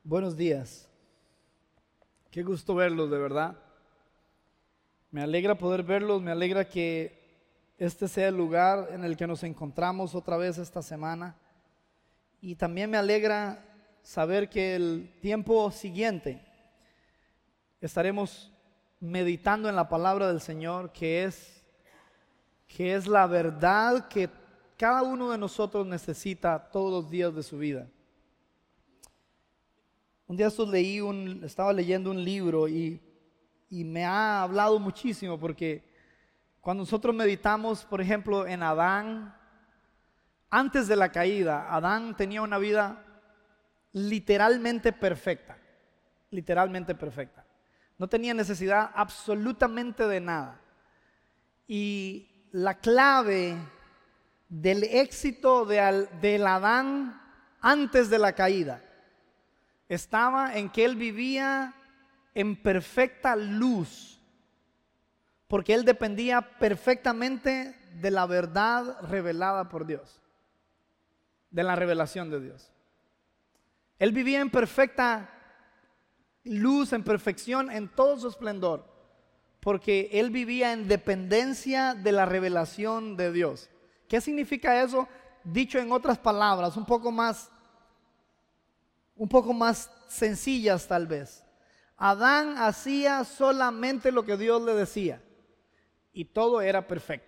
Buenos días. Qué gusto verlos, de verdad. Me alegra poder verlos, me alegra que este sea el lugar en el que nos encontramos otra vez esta semana. Y también me alegra saber que el tiempo siguiente estaremos meditando en la palabra del Señor, que es la verdad que cada uno de nosotros necesita todos los días de su vida. Un día estaba leyendo un libro y me ha hablado muchísimo, porque cuando nosotros meditamos, por ejemplo, en Adán, antes de la caída, Adán tenía una vida literalmente perfecta, no tenía necesidad absolutamente de nada. Y la clave del éxito del Adán antes de la caída estaba en que él vivía en perfecta luz, porque él dependía perfectamente de la verdad revelada por Dios, de la revelación de Dios. Él vivía en perfecta luz, en perfección, en todo su esplendor, porque él vivía en dependencia de la revelación de Dios. ¿Qué significa eso? Dicho en otras palabras, un poco más sencillas tal vez. Adán hacía solamente lo que Dios le decía y todo era perfecto.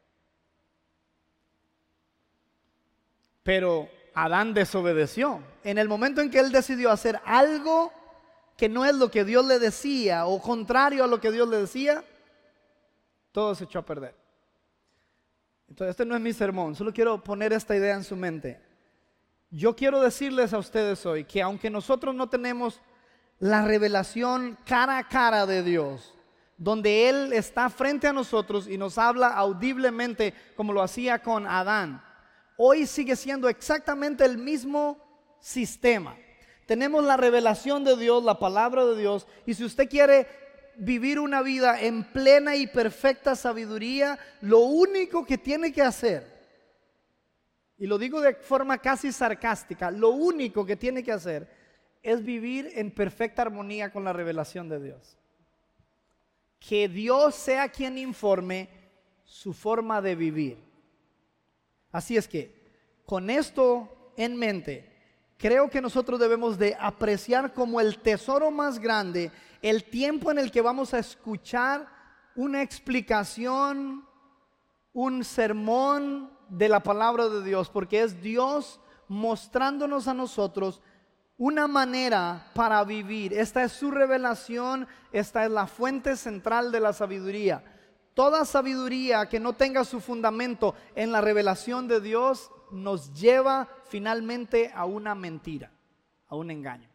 Pero Adán desobedeció. En el momento en que él decidió hacer algo que no es lo que Dios le decía, o contrario a lo que Dios le decía, todo se echó a perder. Entonces, este no es mi sermón, solo quiero poner esta idea en su mente. Yo quiero decirles a ustedes hoy que aunque nosotros no tenemos la revelación cara a cara de Dios, donde Él está frente a nosotros y nos habla audiblemente como lo hacía con Adán, hoy sigue siendo exactamente el mismo sistema. Tenemos la revelación de Dios, la palabra de Dios, y si usted quiere vivir una vida en plena y perfecta sabiduría, lo único que tiene que hacer, y lo digo de forma casi sarcástica, lo único que tiene que hacer es vivir en perfecta armonía con la revelación de Dios. Que Dios sea quien informe su forma de vivir. Así es que, con esto en mente, creo que nosotros debemos de apreciar como el tesoro más grande el tiempo en el que vamos a escuchar una explicación, un sermón de la palabra de Dios, porque es Dios mostrándonos a nosotros una manera para vivir. Esta es su revelación, esta es la fuente central de la sabiduría. Toda sabiduría que no tenga su fundamento en la revelación de Dios nos lleva finalmente a una mentira, a un engaño.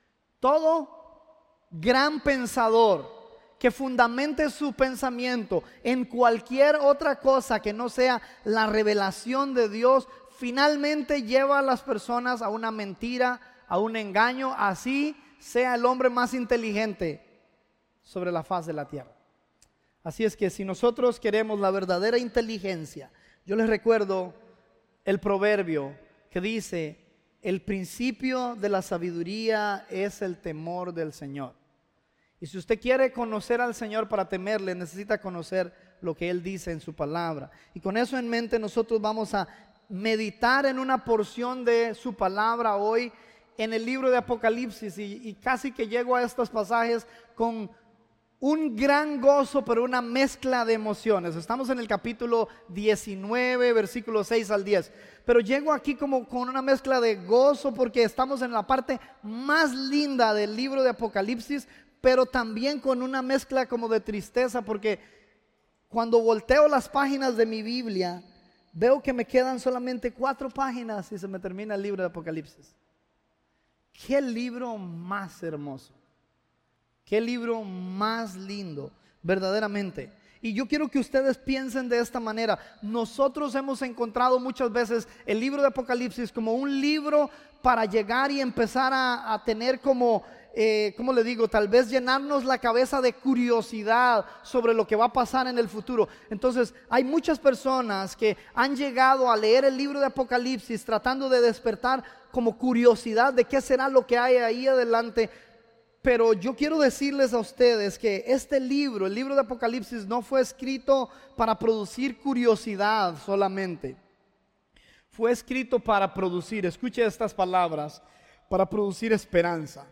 Todo gran pensador que fundamente su pensamiento en cualquier otra cosa que no sea la revelación de Dios, finalmente lleva a las personas a una mentira, a un engaño, así sea el hombre más inteligente sobre la faz de la tierra. Así es que si nosotros queremos la verdadera inteligencia, yo les recuerdo el proverbio que dice: el principio de la sabiduría es el temor del Señor. Y si usted quiere conocer al Señor para temerle, necesita conocer lo que Él dice en su palabra. Y con eso en mente nosotros vamos a meditar en una porción de su palabra hoy en el libro de Apocalipsis. Y casi que llego a estos pasajes con un gran gozo, pero una mezcla de emociones. Estamos en el capítulo 19, versículos 6 al 10. Pero llego aquí como con una mezcla de gozo, porque estamos en la parte más linda del libro de Apocalipsis, pero también con una mezcla como de tristeza, porque cuando volteo las páginas de mi Biblia, veo que me quedan solamente 4 páginas y se me termina el libro de Apocalipsis. ¡Qué libro más hermoso! ¡Qué libro más lindo! Verdaderamente. Y yo quiero que ustedes piensen de esta manera. Nosotros hemos encontrado muchas veces el libro de Apocalipsis como un libro para llegar y empezar a tener como, ¿cómo le digo? Tal vez llenarnos la cabeza de curiosidad sobre lo que va a pasar en el futuro. Entonces hay muchas personas que han llegado a leer el libro de Apocalipsis tratando de despertar como curiosidad de qué será lo que hay ahí adelante. Pero yo quiero decirles a ustedes que este libro, el libro de Apocalipsis, no fue escrito para producir curiosidad solamente. Fue escrito para producir, escuche estas palabras, para producir esperanza,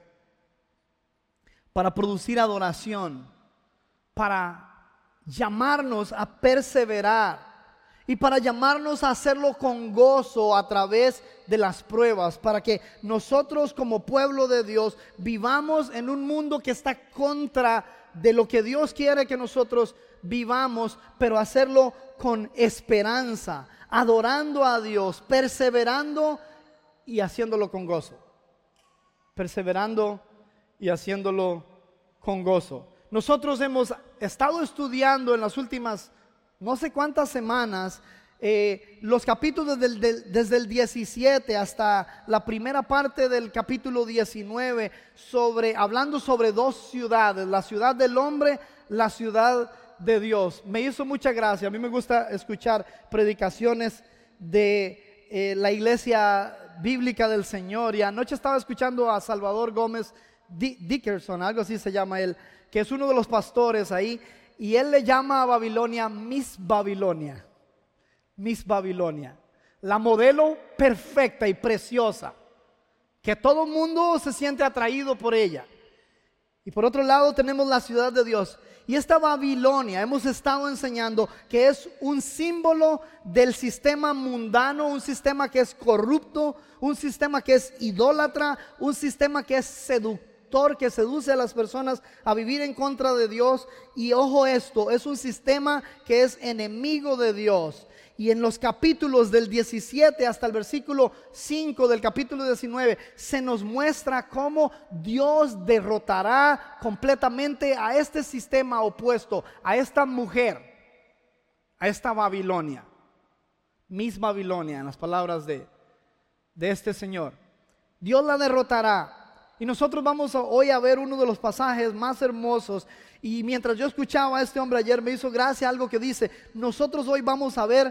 para producir adoración, para llamarnos a perseverar y para llamarnos a hacerlo con gozo a través de las pruebas, para que nosotros como pueblo de Dios vivamos en un mundo que está contra de lo que Dios quiere que nosotros vivamos, pero hacerlo con esperanza, adorando a Dios, perseverando y haciéndolo con gozo. Perseverando y haciéndolo con gozo. Nosotros hemos estado estudiando en las últimas no sé cuántas semanas los capítulos desde el 17 hasta la primera parte del capítulo 19, hablando sobre dos ciudades, la ciudad del hombre, la ciudad de Dios. Me hizo mucha gracia. A mí me gusta escuchar predicaciones de la iglesia bíblica del Señor, y anoche estaba escuchando a Salvador Gómez Dickerson, algo así se llama él, que es uno de los pastores ahí. Y él le llama a Babilonia Miss Babilonia. Miss Babilonia. La modelo perfecta y preciosa, que todo el mundo se siente atraído por ella. Y por otro lado tenemos la ciudad de Dios. Y esta Babilonia, hemos estado enseñando que es un símbolo del sistema mundano, un sistema que es corrupto, un sistema que es idólatra, un sistema que es seductor, que seduce a las personas a vivir en contra de Dios. Y ojo, esto es un sistema que es enemigo de Dios. Y en los capítulos del 17 hasta el versículo 5 del capítulo 19 se nos muestra cómo Dios derrotará completamente a este sistema opuesto, a esta mujer, a esta Babilonia, Miss Babilonia, en las palabras de este señor. Dios la derrotará. Y nosotros vamos hoy a ver uno de los pasajes más hermosos. Y mientras yo escuchaba a este hombre ayer, me hizo gracia algo que dice: nosotros hoy vamos a ver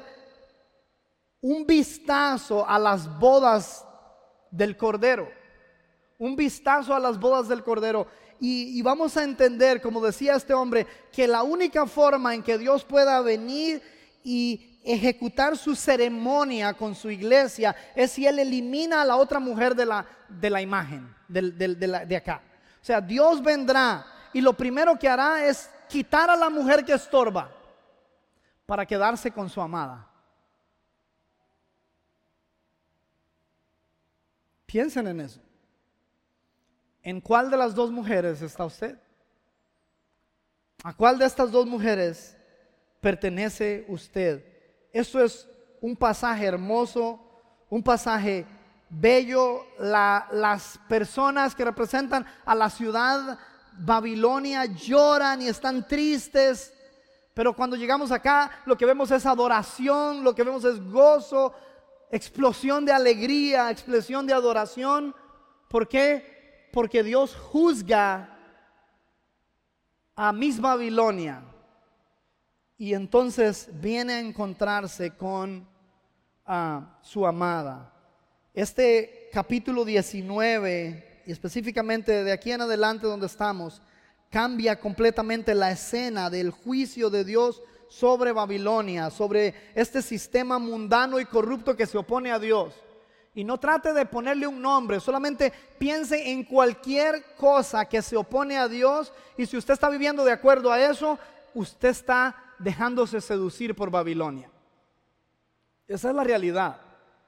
un vistazo a las bodas del Cordero. Un vistazo a las bodas del Cordero. Y vamos a entender, como decía este hombre, que la única forma en que Dios pueda venir y ejecutar su ceremonia con su iglesia es si Él elimina a la otra mujer de la imagen de acá. O sea, Dios vendrá y lo primero que hará es quitar a la mujer que estorba para quedarse con su amada. Piensen en eso. ¿En cuál de las dos mujeres está usted? ¿A cuál de estas dos mujeres pertenece usted? Eso es un pasaje hermoso, un pasaje bello. Las personas que representan a la ciudad Babilonia lloran y están tristes, pero cuando llegamos acá lo que vemos es adoración, lo que vemos es gozo, explosión de alegría, explosión de adoración. ¿Por qué? Porque Dios juzga a Miss Babilonia y entonces viene a encontrarse con su amada. Este capítulo 19, y específicamente de aquí en adelante donde estamos, cambia completamente la escena del juicio de Dios sobre Babilonia, sobre este sistema mundano y corrupto que se opone a Dios. Y no trate de ponerle un nombre, solamente piense en cualquier cosa que se opone a Dios, y si usted está viviendo de acuerdo a eso, usted está dejándose seducir por Babilonia. Esa es la realidad.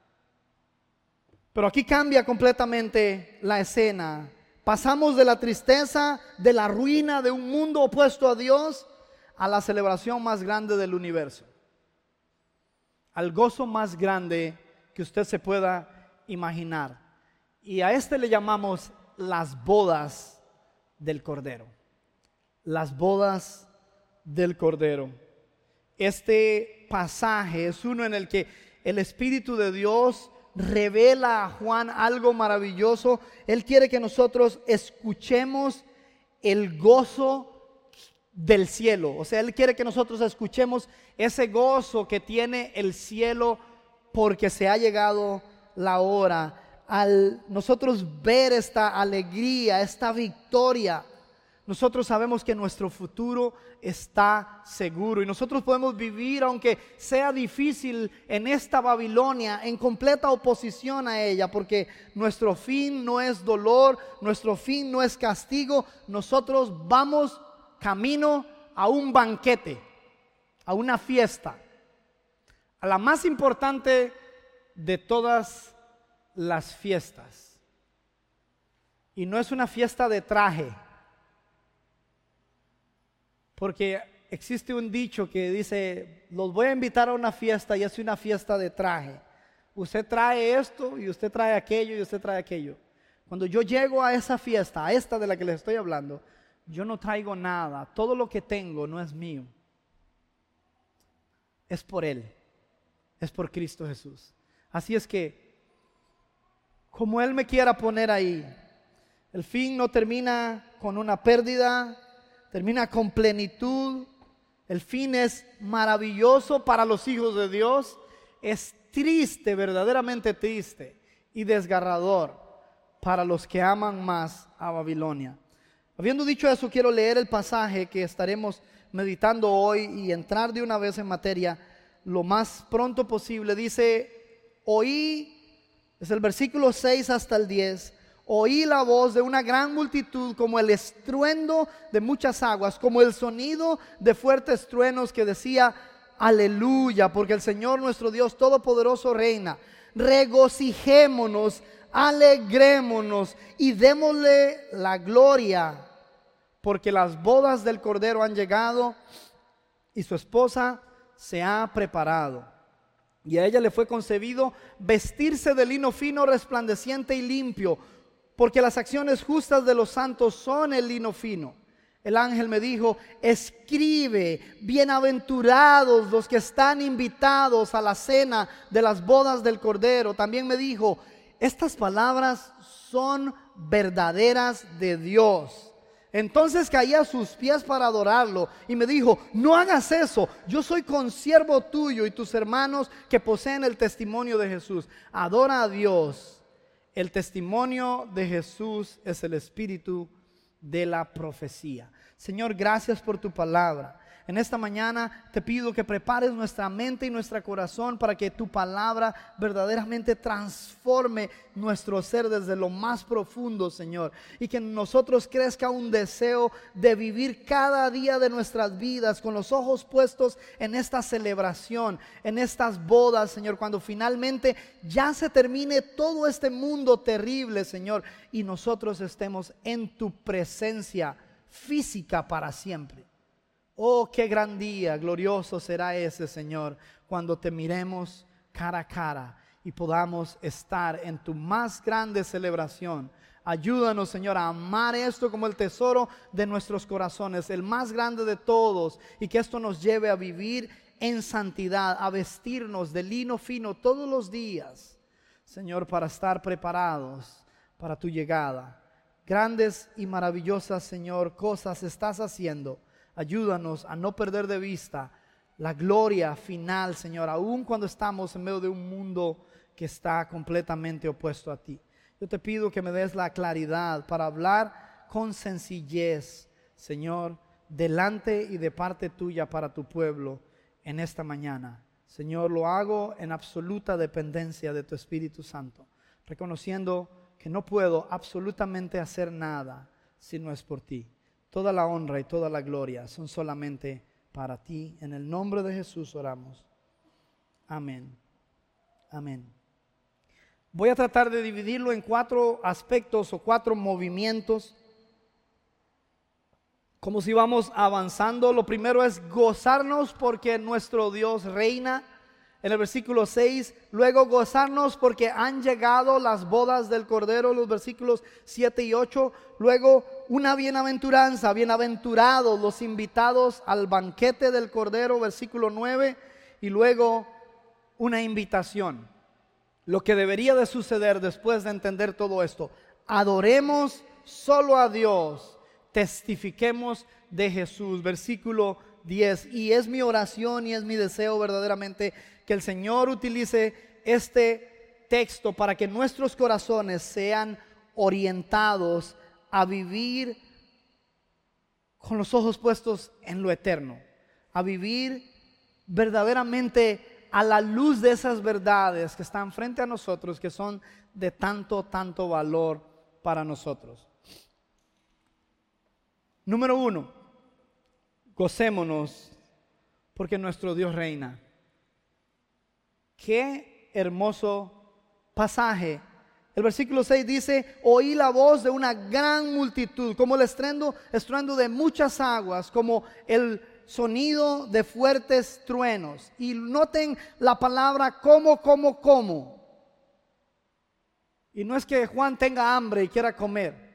Pero aquí cambia completamente la escena. Pasamos de la tristeza, de la ruina de un mundo opuesto a Dios, a la celebración más grande del universo, al gozo más grande que usted se pueda imaginar. Y a este le llamamos las bodas del Cordero. Las bodas del Cordero. Este pasaje es uno en el que el Espíritu de Dios revela a Juan algo maravilloso. Él quiere que nosotros escuchemos el gozo del cielo. O sea, Él quiere que nosotros escuchemos ese gozo que tiene el cielo porque se ha llegado la hora. Al nosotros ver esta alegría, esta victoria, nosotros sabemos que nuestro futuro está seguro y nosotros podemos vivir, aunque sea difícil, en esta Babilonia, en completa oposición a ella, porque nuestro fin no es dolor, nuestro fin no es castigo. Nosotros vamos camino a un banquete, a una fiesta, a la más importante de todas las fiestas. Y no es una fiesta de traje, porque existe un dicho que dice: los voy a invitar a una fiesta y es una fiesta de traje. Usted trae esto y usted trae aquello y usted trae aquello. Cuando yo llego a esa fiesta, a esta de la que les estoy hablando, yo no traigo nada. Todo lo que tengo no es mío. Es por Él. Es por Cristo Jesús. Así es que, como Él me quiera poner ahí, el fin no termina con una pérdida, termina con plenitud. El fin es maravilloso para los hijos de Dios. Es triste, verdaderamente triste y desgarrador para los que aman más a Babilonia. Habiendo dicho eso, quiero leer el pasaje que estaremos meditando hoy y entrar de una vez en materia lo más pronto posible. Dice: oí, es el versículo 6 hasta el 10. Oí la voz de una gran multitud, como el estruendo de muchas aguas, como el sonido de fuertes truenos, que decía: aleluya, porque el Señor nuestro Dios Todopoderoso reina. Regocijémonos, alegrémonos y démosle la gloria, porque las bodas del Cordero han llegado y su esposa se ha preparado. Y a ella le fue concebido vestirse de lino fino, resplandeciente y limpio, porque las acciones justas de los santos son el lino fino. El ángel me dijo: escribe, bienaventurados los que están invitados a la cena de las bodas del Cordero. También me dijo: estas palabras son verdaderas de Dios. Entonces caí a sus pies para adorarlo y me dijo: no hagas eso, yo soy consiervo tuyo y tus hermanos que poseen el testimonio de Jesús. Adora a Dios. El testimonio de Jesús es el espíritu de la profecía. Señor, gracias por tu palabra. En esta mañana te pido que prepares nuestra mente y nuestro corazón para que tu palabra verdaderamente transforme nuestro ser desde lo más profundo, Señor. Y que en nosotros crezca un deseo de vivir cada día de nuestras vidas con los ojos puestos en esta celebración, en estas bodas, Señor. Cuando finalmente ya se termine todo este mundo terrible, Señor, y nosotros estemos en tu presencia física para siempre. Oh, qué gran día, glorioso será ese, Señor, cuando te miremos cara a cara y podamos estar en tu más grande celebración. Ayúdanos, Señor, a amar esto como el tesoro de nuestros corazones, el más grande de todos, y que esto nos lleve a vivir en santidad, a vestirnos de lino fino todos los días, Señor, para estar preparados para tu llegada. Grandes y maravillosas, Señor, cosas estás haciendo. Ayúdanos a no perder de vista la gloria final, Señor, aun cuando estamos en medio de un mundo que está completamente opuesto a ti. Yo te pido que me des la claridad para hablar con sencillez, Señor, delante y de parte tuya para tu pueblo en esta mañana. Señor, lo hago en absoluta dependencia de tu Espíritu Santo, reconociendo que no puedo absolutamente hacer nada si no es por ti. Toda la honra y toda la gloria son solamente para ti. En el nombre de Jesús oramos. Amén. Amén. Voy a tratar de dividirlo en 4 aspectos o 4 movimientos, como si vamos avanzando. Lo primero es gozarnos porque nuestro Dios reina. En el versículo 6, luego gozarnos porque han llegado las bodas del Cordero, los versículos 7 y 8. Luego una bienaventuranza, bienaventurados los invitados al banquete del Cordero, versículo 9. Y luego una invitación. Lo que debería de suceder después de entender todo esto: adoremos solo a Dios, testifiquemos de Jesús. Versículo 10. Y es mi oración y es mi deseo verdaderamente que el Señor utilice este texto para que nuestros corazones sean orientados a vivir con los ojos puestos en lo eterno, a vivir verdaderamente a la luz de esas verdades que están frente a nosotros, que son de tanto valor para nosotros. Número 1, gocémonos porque nuestro Dios reina. Qué hermoso pasaje. El versículo 6 dice: oí la voz de una gran multitud, como el estruendo de muchas aguas, como el sonido de fuertes truenos. Y noten la palabra como. Y no es que Juan tenga hambre y quiera comer.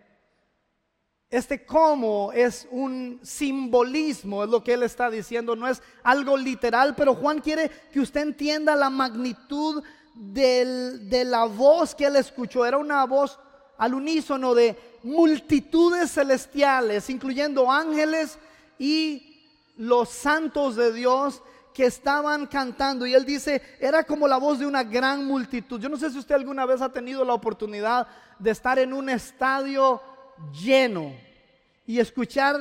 Este como es un simbolismo, es lo que él está diciendo, no es algo literal, pero Juan quiere que usted entienda la magnitud de la voz que él escuchó. Era una voz al unísono de multitudes celestiales, incluyendo ángeles y los santos de Dios que estaban cantando. Y él dice, era como la voz de una gran multitud. Yo no sé si usted alguna vez ha tenido la oportunidad de estar en un estadio lleno y escuchar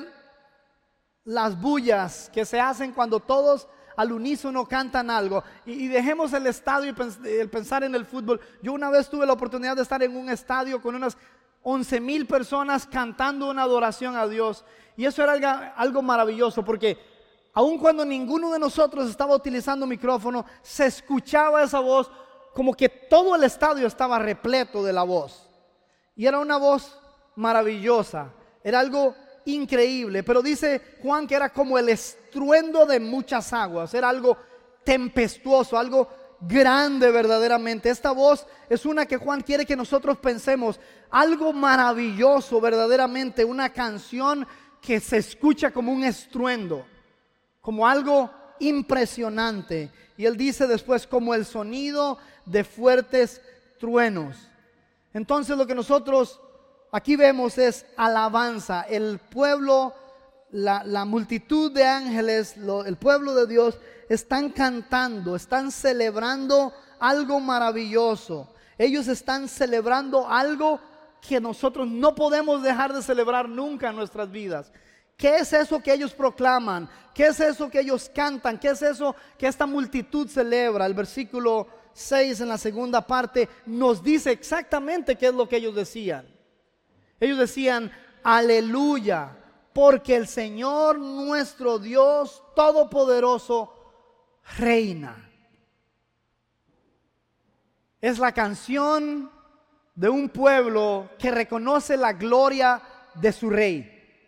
las bullas que se hacen cuando todos al unísono cantan algo. Y dejemos el estadio y el pensar en el fútbol. Yo una vez tuve la oportunidad de estar en un estadio con unas 11,000 personas cantando una adoración a Dios. Y eso era algo maravilloso, porque aun cuando ninguno de nosotros estaba utilizando micrófono, se escuchaba esa voz, como que todo el estadio estaba repleto de la voz. Y era una voz maravillosa, era algo increíble. Pero dice Juan que era como el estruendo de muchas aguas, era algo tempestuoso, algo grande verdaderamente. Esta voz es una que Juan quiere que nosotros pensemos, algo maravilloso verdaderamente, una canción que se escucha como un estruendo, como algo impresionante. Y él dice después, como el sonido de fuertes truenos. Entonces lo que nosotros aquí vemos es alabanza. El pueblo, la multitud de ángeles, el pueblo de Dios están cantando, están celebrando algo maravilloso. Ellos están celebrando algo que nosotros no podemos dejar de celebrar nunca en nuestras vidas. ¿Qué es eso que ellos proclaman? ¿Qué es eso que ellos cantan? ¿Qué es eso que esta multitud celebra? El versículo 6 en la segunda parte nos dice exactamente qué es lo que ellos decían. Ellos decían, aleluya, porque el Señor nuestro Dios Todopoderoso reina. Es la canción de un pueblo que reconoce la gloria de su rey.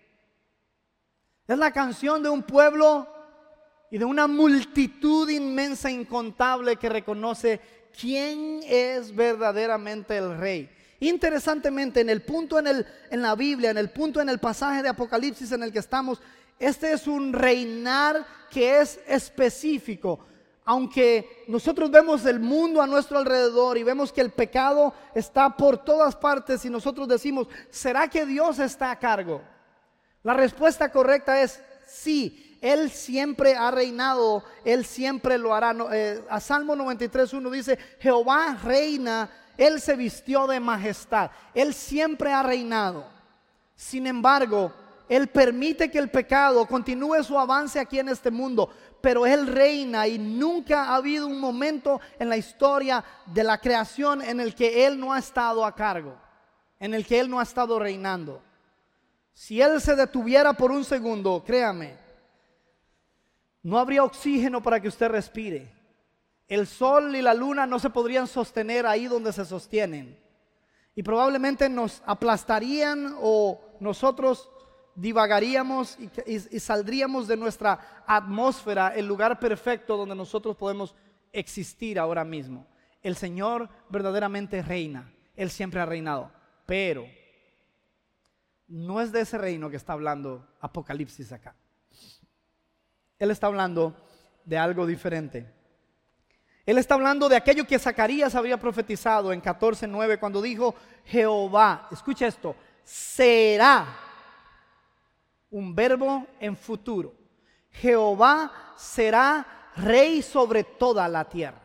Es la canción de un pueblo y de una multitud inmensa, incontable, que reconoce quién es verdaderamente el rey. Interesantemente, en el punto en la Biblia, en el punto en el pasaje de Apocalipsis en el que estamos, este es un reinar que es específico. Aunque nosotros vemos el mundo a nuestro alrededor y vemos que el pecado está por todas partes, y nosotros decimos, ¿será que Dios está a cargo? La respuesta correcta es sí. Él siempre ha reinado, Él siempre lo hará. A Salmo 93:1 dice, Jehová reina, Él se vistió de majestad. Él siempre ha reinado. Sin embargo, Él permite que el pecado continúe su avance aquí en este mundo, pero Él reina, y nunca ha habido un momento en la historia de la creación en el que Él no ha estado a cargo, en el que Él no ha estado reinando. Si Él se detuviera por un segundo, créame, no habría oxígeno para que usted respire. El sol y la luna no se podrían sostener ahí donde se sostienen, y probablemente nos aplastarían, o nosotros divagaríamos y saldríamos de nuestra atmósfera, el lugar perfecto donde nosotros podemos existir ahora mismo. El Señor verdaderamente reina. Él siempre ha reinado. Pero no es de ese reino que está hablando Apocalipsis acá. Él está hablando de algo diferente. Él está hablando de aquello que Zacarías había profetizado en 14:9 cuando dijo: Jehová, escucha esto, será, un verbo en futuro. Jehová será rey sobre toda la tierra.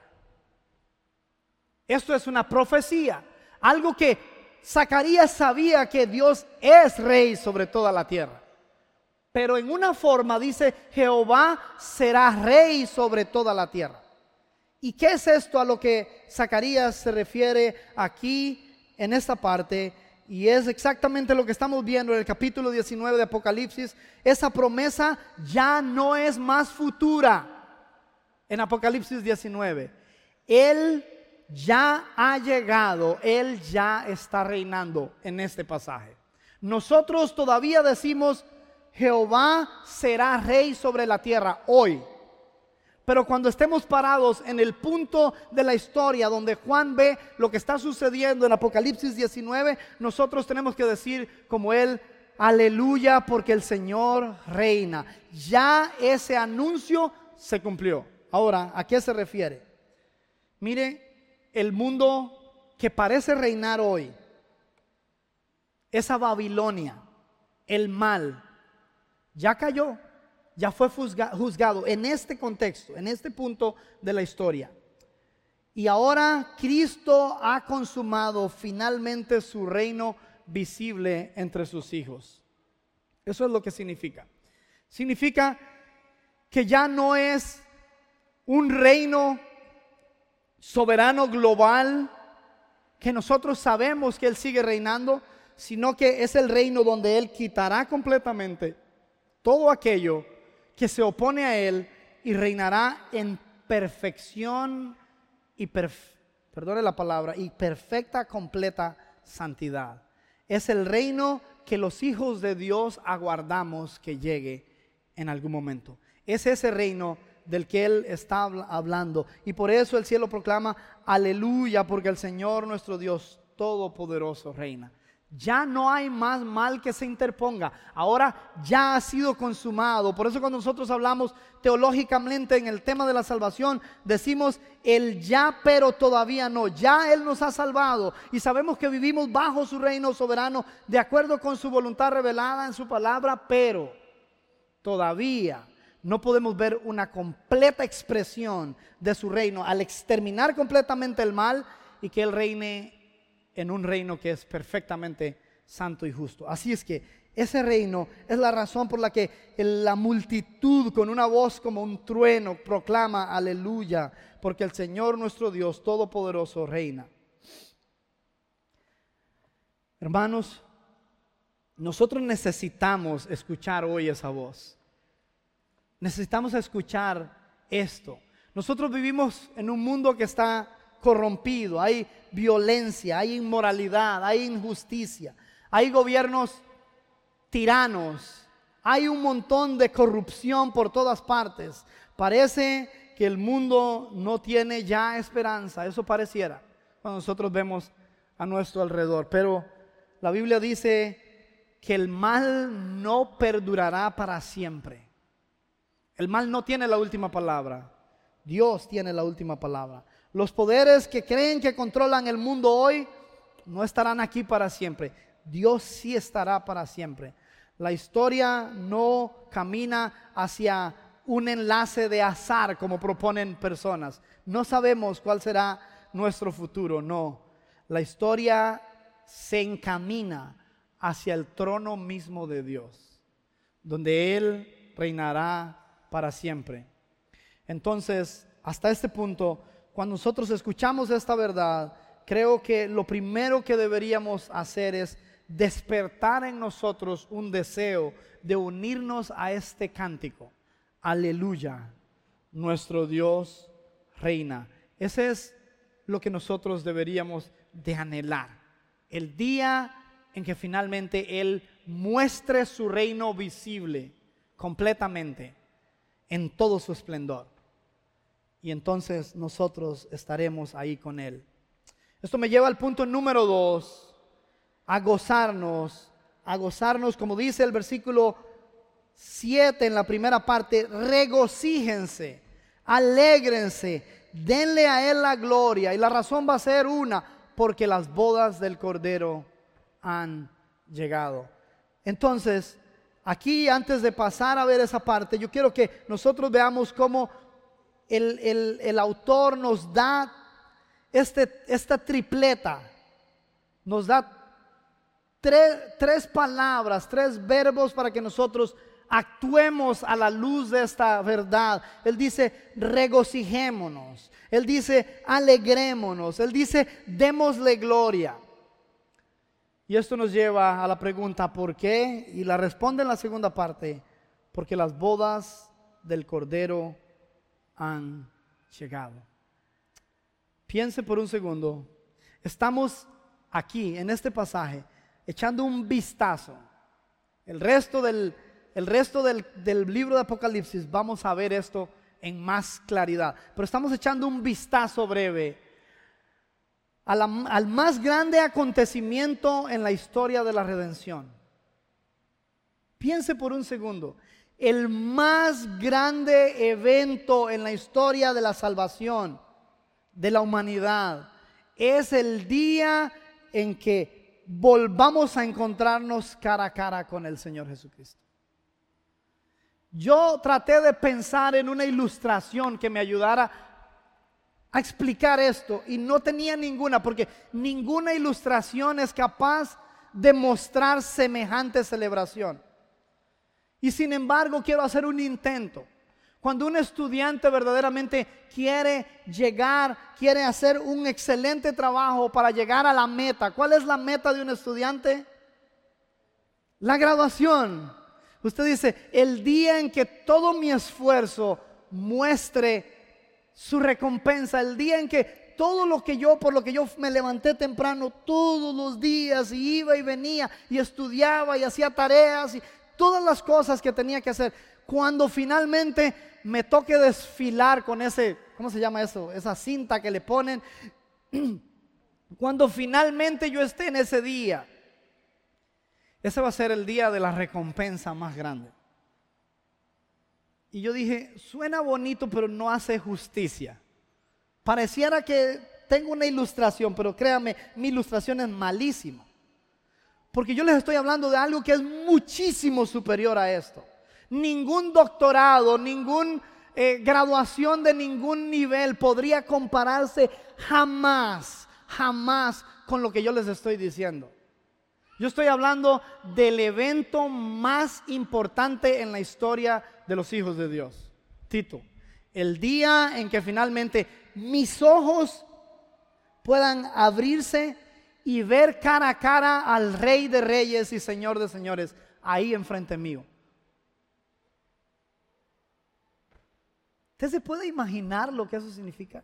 Esto es una profecía, algo que Zacarías sabía, que Dios es rey sobre toda la tierra. Pero en una forma dice: Jehová será rey sobre toda la tierra. ¿Y qué es esto a lo que Zacarías se refiere aquí en esta parte? Y es exactamente lo que estamos viendo en el capítulo 19 de Apocalipsis. Esa promesa ya no es más futura. En Apocalipsis 19, Él ya ha llegado, Él ya está reinando en este pasaje. Nosotros todavía decimos: Jehová será rey sobre la tierra hoy. Pero cuando estemos parados en el punto de la historia donde Juan ve lo que está sucediendo en Apocalipsis 19, nosotros tenemos que decir como él: aleluya, porque el Señor reina. Ya ese anuncio se cumplió. Ahora, ¿a qué se refiere? Mire, el mundo que parece reinar hoy, esa Babilonia, el mal, ya cayó. Ya fue juzgado en este contexto, en este punto de la historia. Y ahora Cristo ha consumado finalmente su reino visible entre sus hijos. Eso es lo que significa. Significa que ya no es un reino soberano global que nosotros sabemos que Él sigue reinando, sino que es el reino donde Él quitará completamente todo aquello que se opone a Él y reinará en perfección y perdone la palabra, y perfecta, completa santidad. Es el reino que los hijos de Dios aguardamos que llegue en algún momento. Es ese reino del que Él está hablando. Y por eso el cielo proclama: aleluya, porque el Señor nuestro Dios Todopoderoso reina. Ya no hay más mal que se interponga. Ahora ya ha sido consumado. Por eso cuando nosotros hablamos teológicamente en el tema de la salvación, decimos el ya pero todavía no. Ya Él nos ha salvado y sabemos que vivimos bajo su reino soberano, de acuerdo con su voluntad revelada en su palabra, pero todavía no podemos ver una completa expresión de su reino al exterminar completamente el mal y que Él reine en un reino que es perfectamente santo y justo. Así es que ese reino es la razón por la que la multitud con una voz como un trueno proclama aleluya, porque el Señor nuestro Dios Todopoderoso reina. Hermanos, nosotros necesitamos escuchar hoy esa voz. Necesitamos escuchar esto. Nosotros vivimos en un mundo que está corrompido, hay violencia, hay inmoralidad, hay injusticia, hay gobiernos tiranos, hay un montón de corrupción por todas partes. Parece que el mundo no tiene ya esperanza, eso pareciera cuando nosotros vemos a nuestro alrededor. Pero la Biblia dice que el mal no perdurará para siempre. El mal no tiene la última palabra, Dios tiene la última palabra. Los poderes que creen que controlan el mundo hoy no estarán aquí para siempre. Dios sí estará para siempre. La historia no camina hacia un enlace de azar como proponen personas. No sabemos cuál será nuestro futuro, no. La historia se encamina hacia el trono mismo de Dios, donde Él reinará para siempre. Entonces, hasta este punto, cuando nosotros escuchamos esta verdad, creo que lo primero que deberíamos hacer es despertar en nosotros un deseo de unirnos a este cántico. Aleluya, nuestro Dios reina. Ese es lo que nosotros deberíamos de anhelar. El día en que finalmente Él muestre su reino visible completamente en todo su esplendor. y entonces nosotros estaremos ahí con Él. Esto me lleva al punto número 2, a gozarnos, como dice el versículo 7 en la primera parte: regocíjense, alégrense, denle a Él la gloria. Y la razón va a ser una: porque las bodas del Cordero han llegado. Entonces, aquí, antes de pasar a ver esa parte, yo quiero que nosotros veamos cómo el autor nos da esta tripleta. Nos da tres palabras, tres verbos para que nosotros actuemos a la luz de esta verdad. Él dice: regocijémonos. Él dice: alegrémonos. Él dice: démosle gloria. Y esto nos lleva a la pregunta: ¿por qué? Y la responde en la segunda parte: porque las bodas del Cordero han llegado. Piense por un segundo. Estamos aquí en este pasaje echando un vistazo. El resto del libro de Apocalipsis vamos a ver esto en más claridad, pero estamos echando un vistazo breve al más grande acontecimiento en la historia de la redención. Piense por un segundo: el más grande evento en la historia de la salvación de la humanidad es el día en que volvamos a encontrarnos cara a cara con el Señor Jesucristo. Yo traté de pensar en una ilustración que me ayudara a explicar esto, y no tenía ninguna, porque ninguna ilustración es capaz de mostrar semejante celebración. Y sin embargo, quiero hacer un intento. Cuando un estudiante verdaderamente quiere hacer un excelente trabajo para llegar a la meta, ¿cuál es la meta de un estudiante? La graduación. Usted dice: el día en que todo mi esfuerzo muestre su recompensa, el día en que todo lo que por lo que yo me levanté temprano todos los días y iba y venía y estudiaba y hacía tareas y todas las cosas que tenía que hacer, cuando finalmente me toque desfilar con ese, ¿cómo se llama eso? Esa cinta que le ponen. Cuando finalmente yo esté en ese día, ese va a ser el día de la recompensa más grande. Y yo dije: suena bonito, pero no hace justicia. Pareciera que tengo una ilustración, pero créame, mi ilustración es malísima. Porque yo les estoy hablando de algo que es muchísimo superior a esto. Ningún doctorado, ninguna graduación de ningún nivel podría compararse jamás con lo que yo les estoy diciendo. Yo estoy hablando del evento más importante en la historia de los hijos de Dios. Tito, el día en que finalmente mis ojos puedan abrirse y ver cara a cara al Rey de Reyes y Señor de Señores ahí enfrente mío. ¿Usted se puede imaginar lo que eso significa?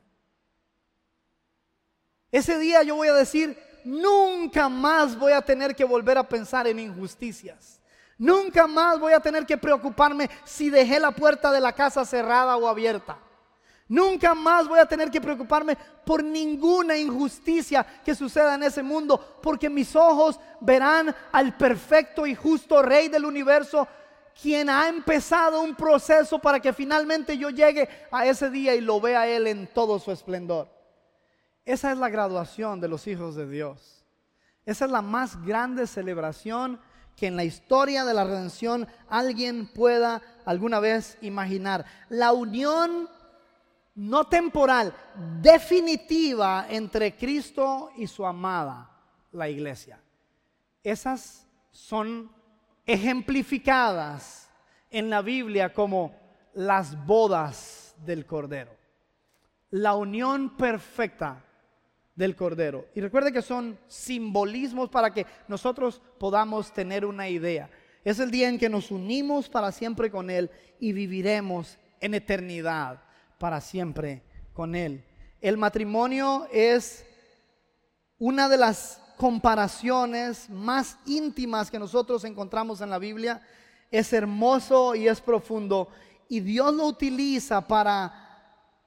Ese día yo voy a decir: nunca más voy a tener que volver a pensar en injusticias. Nunca más voy a tener que preocuparme si dejé la puerta de la casa cerrada o abierta. Nunca más voy a tener que preocuparme por ninguna injusticia que suceda en ese mundo, porque mis ojos verán al perfecto y justo Rey del universo, quien ha empezado un proceso para que finalmente yo llegue a ese día y lo vea a Él en todo su esplendor. Esa es la graduación de los hijos de Dios. Esa es la más grande celebración que en la historia de la redención alguien pueda alguna vez imaginar. La unión no temporal, definitiva entre Cristo y su amada, la iglesia. Esas son ejemplificadas en la Biblia como las bodas del Cordero. La unión perfecta del Cordero. Y recuerde que son simbolismos para que nosotros podamos tener una idea. Es el día en que nos unimos para siempre con Él y viviremos en eternidad para siempre con Él. El matrimonio es una de las comparaciones más íntimas que nosotros encontramos en la Biblia. Es hermoso y es profundo, y Dios lo utiliza para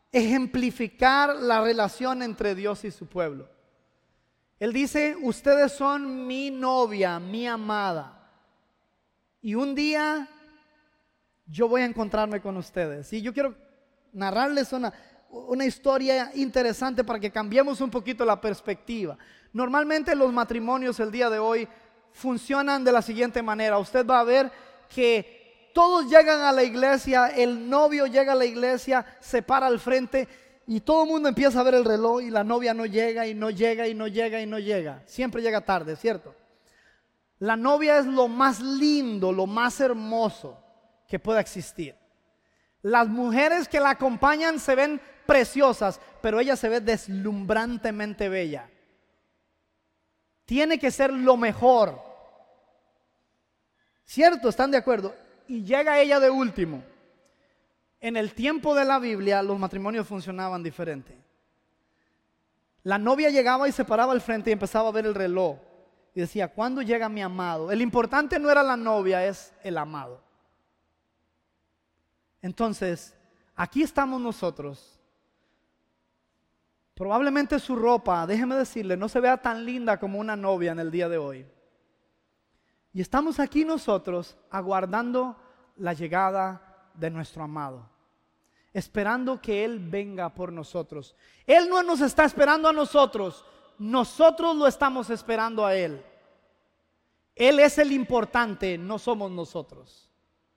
ejemplificar la relación entre Dios y su pueblo. Él dice, ustedes son mi novia, mi amada, y un día yo voy a encontrarme con ustedes. Y yo quiero narrarles una historia interesante para que cambiemos un poquito la perspectiva. Normalmente los matrimonios el día de hoy funcionan de la siguiente manera. Usted va a ver que todos llegan a la iglesia, el novio llega a la iglesia, se para al frente y todo el mundo empieza a ver el reloj y la novia no llega y no llega y no llega y no llega. Siempre llega tarde, ¿cierto? La novia es lo más lindo, lo más hermoso que pueda existir. Las mujeres que la acompañan se ven preciosas, pero ella se ve deslumbrantemente bella. Tiene que ser lo mejor. ¿Cierto? ¿Están de acuerdo? Y llega ella de último. En el tiempo de la Biblia los matrimonios funcionaban diferente. La novia llegaba y se paraba al frente y empezaba a ver el reloj y decía, ¿cuándo llega mi amado? El importante no era la novia, es el amado. Entonces, aquí estamos nosotros. Probablemente su ropa, déjeme decirle, no se vea tan linda como una novia en el día de hoy. Y estamos aquí nosotros aguardando la llegada de nuestro amado, esperando que Él venga por nosotros. Él no nos está esperando a nosotros, nosotros lo estamos esperando a Él. Él es el importante, no somos nosotros.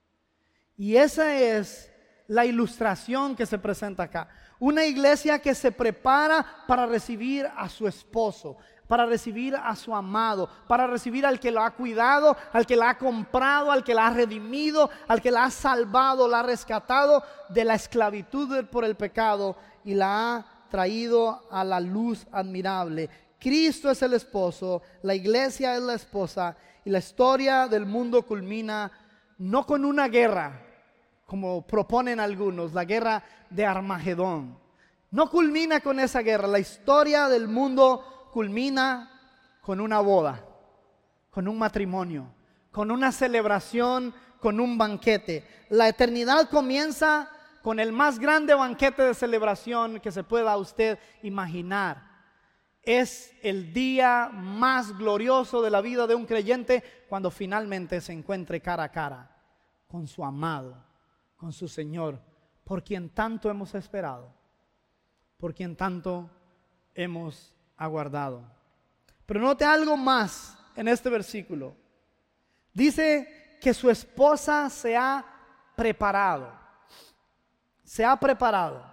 Y esa es la ilustración que se presenta acá. Una iglesia que se prepara para recibir a su esposo, para recibir a su amado, para recibir al que lo ha cuidado, al que la ha comprado, al que la ha redimido, al que la ha salvado, la ha rescatado de la esclavitud por el pecado y la ha traído a la luz admirable. Cristo es el esposo, la iglesia es la esposa y la historia del mundo culmina no con una guerra, como proponen algunos, la guerra de Armagedón. No culmina con esa guerra. La historia del mundo culmina con una boda, con un matrimonio, con una celebración, con un banquete. La eternidad comienza con el más grande banquete de celebración que se pueda usted imaginar. Es el día más glorioso de la vida de un creyente cuando finalmente se encuentre cara a cara con su amado, con su Señor, por quien tanto hemos esperado, por quien tanto hemos aguardado. Pero note algo más en este versículo. Dice que su esposa se ha preparado. Se ha preparado.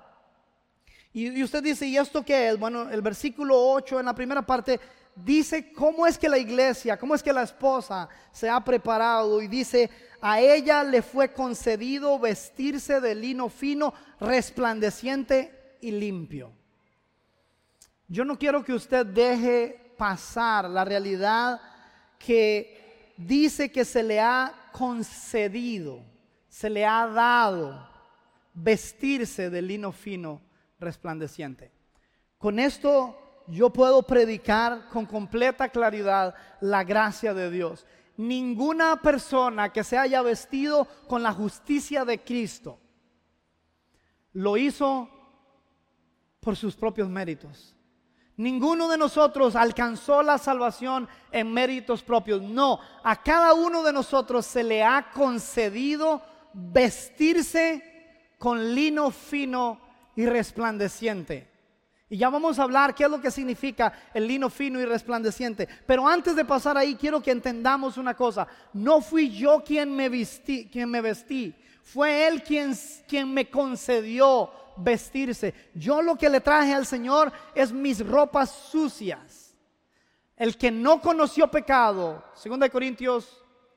Y usted dice, ¿y esto qué es? Bueno, el versículo 8 en la primera parte dice cómo es que la iglesia, cómo es que la esposa se ha preparado. Y dice, a ella le fue concedido vestirse de lino fino, resplandeciente y limpio. Yo no quiero que usted deje pasar la realidad que dice que se le ha concedido, se le ha dado vestirse de lino fino, resplandeciente. Con esto yo puedo predicar con completa claridad la gracia de Dios. Ninguna persona que se haya vestido con la justicia de Cristo lo hizo por sus propios méritos. Ninguno de nosotros alcanzó la salvación en méritos propios. No, a cada uno de nosotros se le ha concedido vestirse con lino fino y resplandeciente. Y ya vamos a hablar qué es lo que significa el lino fino y resplandeciente. Pero antes de pasar ahí, quiero que entendamos una cosa. No fui yo quien me vestí. Fue Él quien me concedió vestirse. Yo lo que le traje al Señor es mis ropas sucias. El que no conoció pecado, 2 Corintios,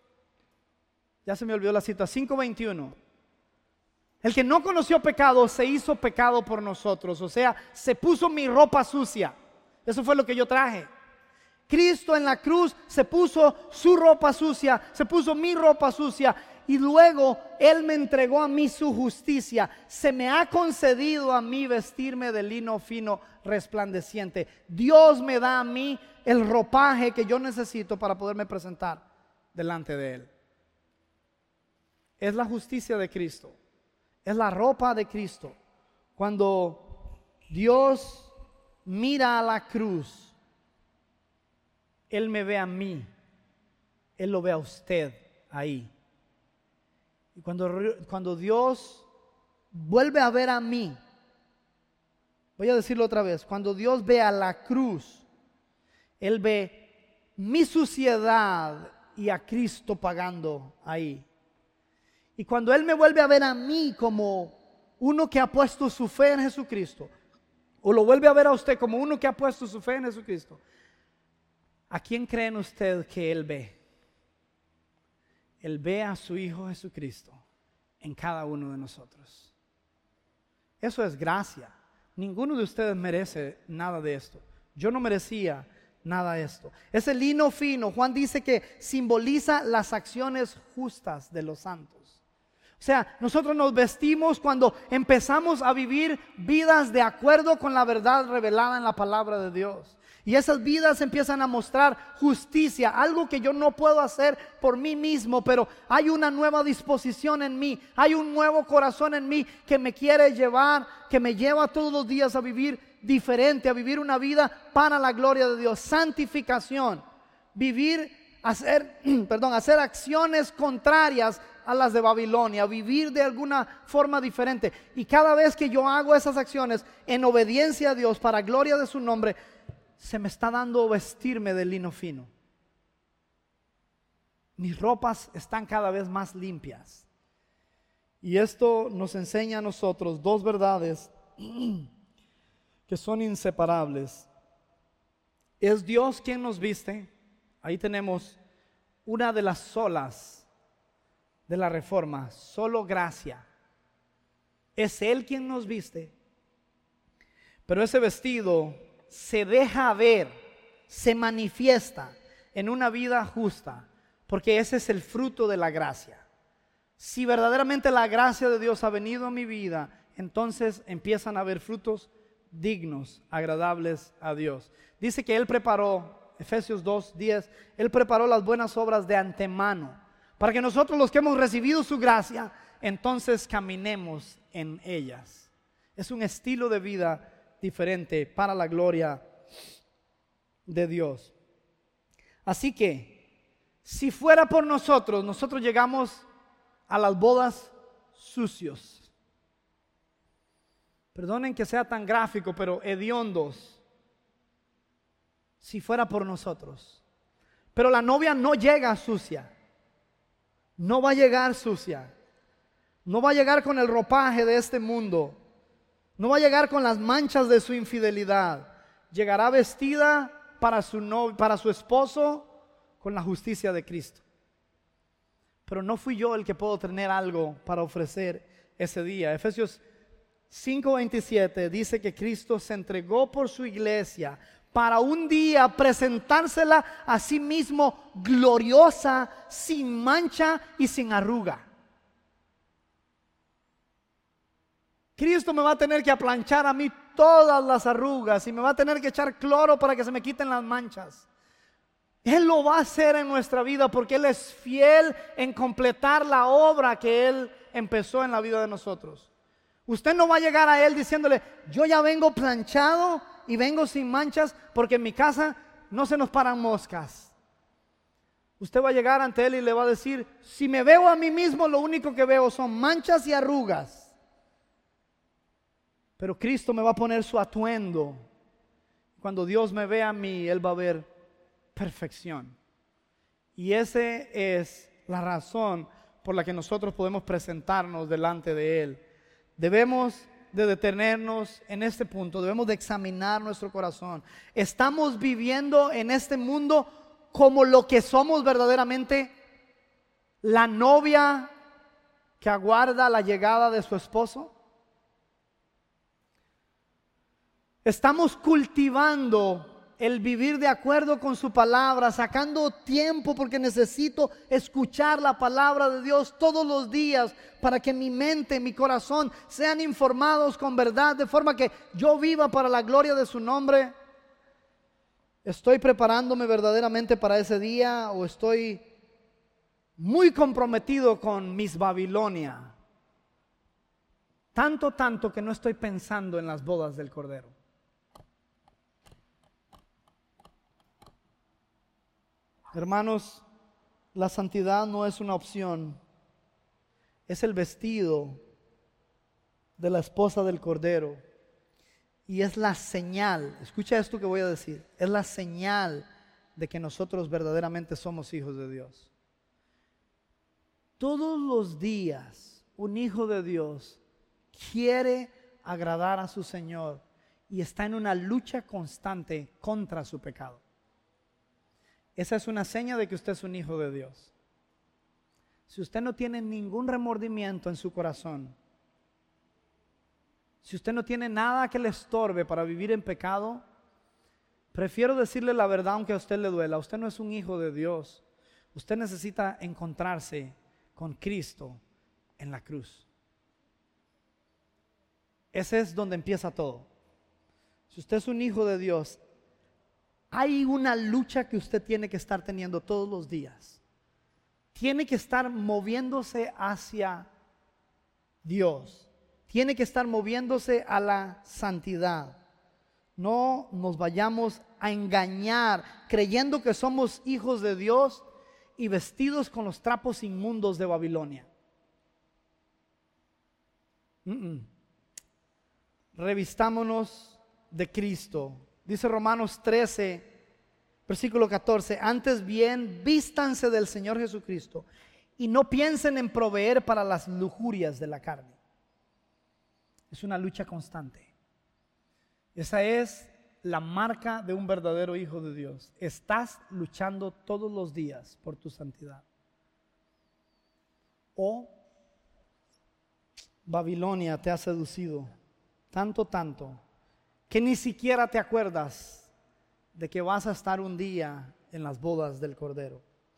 ya se me olvidó la cita, 5:21. El que no conoció pecado se hizo pecado por nosotros. O sea, se puso mi ropa sucia. Eso fue lo que yo traje. Cristo en la cruz se puso su ropa sucia, se puso mi ropa sucia. Y luego Él me entregó a mí su justicia. Se me ha concedido a mí vestirme de lino fino resplandeciente. Dios me da a mí el ropaje que yo necesito para poderme presentar delante de Él. Es la justicia de Cristo. Es la ropa de Cristo. Cuando Dios mira a la cruz, Él me ve a mí, Él lo ve a usted ahí. Y cuando Dios vuelve a ver a mí, voy a decirlo otra vez, cuando Dios ve a la cruz, Él ve mi suciedad y a Cristo pagando ahí. Y cuando Él me vuelve a ver a mí como uno que ha puesto su fe en Jesucristo, o lo vuelve a ver a usted como uno que ha puesto su fe en Jesucristo, ¿a quién creen usted que Él ve? Él ve a su Hijo Jesucristo en cada uno de nosotros. Eso es gracia. Ninguno de ustedes merece nada de esto. Yo no merecía nada de esto. Ese lino fino, Juan dice que simboliza las acciones justas de los santos. O sea, nosotros nos vestimos cuando empezamos a vivir vidas de acuerdo con la verdad revelada en la palabra de Dios. Y esas vidas empiezan a mostrar justicia, algo que yo no puedo hacer por mí mismo, pero hay una nueva disposición en mí, hay un nuevo corazón en mí que me quiere llevar, que me lleva todos los días a vivir diferente, a vivir una vida para la gloria de Dios. Santificación, hacer acciones contrarias a las de Babilonia, vivir de alguna forma diferente. Y cada vez que yo hago esas acciones en obediencia a Dios para gloria de su nombre, se me está dando vestirme de lino fino. Mis ropas están cada vez más limpias. Y esto nos enseña a nosotros dos verdades que son inseparables. Es Dios quien nos viste. Ahí tenemos una de las solas de la reforma, solo gracia. Es Él quien nos viste. Pero ese vestido se deja ver, se manifiesta en una vida justa, porque ese es el fruto de la gracia. Si verdaderamente la gracia de Dios ha venido a mi vida, entonces empiezan a haber frutos dignos, agradables a Dios. Dice que Él preparó, Efesios 2:10, Él preparó las buenas obras de antemano, para que nosotros los que hemos recibido su gracia, entonces caminemos en ellas. Es un estilo de vida diferente para la gloria de Dios. Así que si fuera por nosotros, nosotros llegamos a las bodas sucios. Perdonen que sea tan gráfico, pero hediondos. Si fuera por nosotros. Pero la novia no llega sucia. No va a llegar sucia. No va a llegar con el ropaje de este mundo. No va a llegar con las manchas de su infidelidad. Llegará vestida para su esposo con la justicia de Cristo. Pero no fui yo el que puedo tener algo para ofrecer ese día. Efesios 5:27 dice que Cristo se entregó por su iglesia para un día presentársela a sí mismo gloriosa, sin mancha y sin arruga. Cristo me va a tener que aplanchar a mí todas las arrugas y me va a tener que echar cloro para que se me quiten las manchas. Él lo va a hacer en nuestra vida porque Él es fiel en completar la obra que Él empezó en la vida de nosotros. Usted no va a llegar a Él diciéndole: yo ya vengo planchado y vengo sin manchas porque en mi casa no se nos paran moscas. Usted va a llegar ante Él y le va a decir: si me veo a mí mismo, lo único que veo son manchas y arrugas. Pero Cristo me va a poner su atuendo. Cuando Dios me vea a mí, Él va a ver perfección. Y esa es la razón por la que nosotros podemos presentarnos delante de Él. Debemos de detenernos en este punto, debemos de examinar nuestro corazón. ¿Estamos viviendo en este mundo como lo que somos verdaderamente? ¿La novia que aguarda la llegada de su esposo? ¿Estamos cultivando el vivir de acuerdo con su palabra, sacando tiempo porque necesito escuchar la palabra de Dios todos los días para que mi mente, mi corazón sean informados con verdad, de forma que yo viva para la gloria de su nombre? ¿Estoy preparándome verdaderamente para ese día o estoy muy comprometido con Miss Babilonia? Tanto que no estoy pensando en las bodas del Cordero. Hermanos, la santidad no es una opción, es el vestido de la esposa del Cordero. Y es la señal, escucha esto que voy a decir, es la señal de que nosotros verdaderamente somos hijos de Dios. Todos los días un hijo de Dios quiere agradar a su Señor y está en una lucha constante contra su pecado. Esa es una seña de que usted es un hijo de Dios. Si usted no tiene ningún remordimiento en su corazón, si usted no tiene nada que le estorbe para vivir en pecado, prefiero decirle la verdad aunque a usted le duela. Usted no es un hijo de Dios. Usted necesita encontrarse con Cristo en la cruz. Ese es donde empieza todo. Si usted es un hijo de Dios, hay una lucha que usted tiene que estar teniendo todos los días. Tiene que estar moviéndose hacia Dios. Tiene que estar moviéndose a la santidad. No nos vayamos a engañar creyendo que somos hijos de Dios y vestidos con los trapos inmundos de Babilonia. Revistámonos de Cristo. Dice Romanos 13, versículo 14: antes bien, vístanse del Señor Jesucristo y no piensen en proveer para las lujurias de la carne. Es una lucha constante. Esa es la marca de un verdadero hijo de Dios. Estás luchando todos los días por tu santidad. O Babilonia te ha seducido tanto que ni siquiera te acuerdas de que vas a estar un día en las bodas del Cordero.